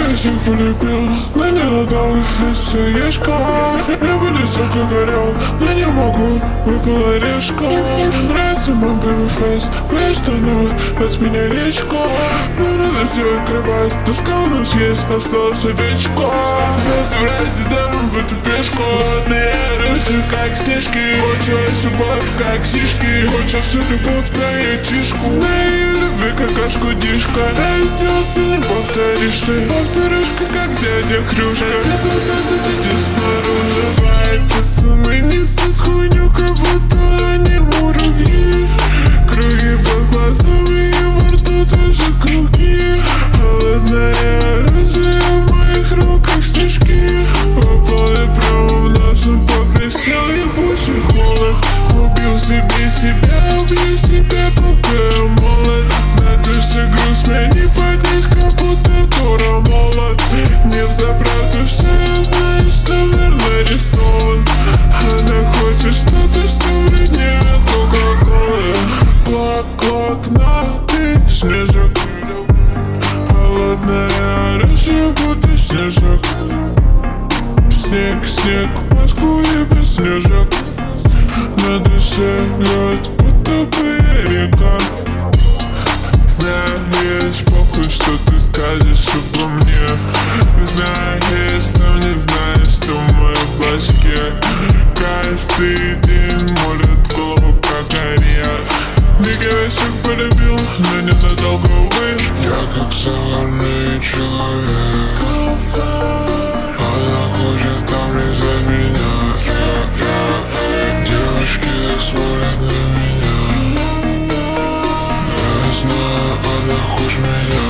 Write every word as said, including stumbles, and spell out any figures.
я всех полюбил, но не надолго, если есть школа. Я бы высоко горел, но не могу, выпала решка. Нравится мой бэби-фейс, кое что ноль, от меня речка. Но надо все открывать, доска у нас есть, осталось овечка. Зазывайте дамы в эту пешку, ладные рыжие, как снежки. Кончилась любовь, как сишки, кончился любовь на ятишку. На ее любви какашку дишка, я сделался, не повторишь ты. Повторишка, как дядя Хрюшка. Где-то сзади, где снаружи. Бывает, пацаны, не все с хуйню, как будто они муравьи. Круги под глазами и во рту тоже круги. Холодное оружие в моих руках снежки. Попали правым носом, покресил ебучий холод. Убил себе себя, убью себя, пока я молод. На душе груз, мне не поднять, как будто Тора молод. Не взаправду все, я знаю, что верно рисован. Она хочет что-то, что вреднее кока-колы. Клок-клок, на ты снежок. Холодное оружие, будто снежок. Снег, снег, Москву и без снежок. На душе лед, будто бы река. Знаешь, похуй, что ты скажешь обо мне. Знаешь, сам не знаешь, что в моей башке. Каждый день молит голову, как орех. Беги, я всех полюбил, но ненадолго, увы. Я как сахарный человек. Она хочет там лизать меня. Я, я, девушки смотрят на меня. Я знаю, она хочет меня.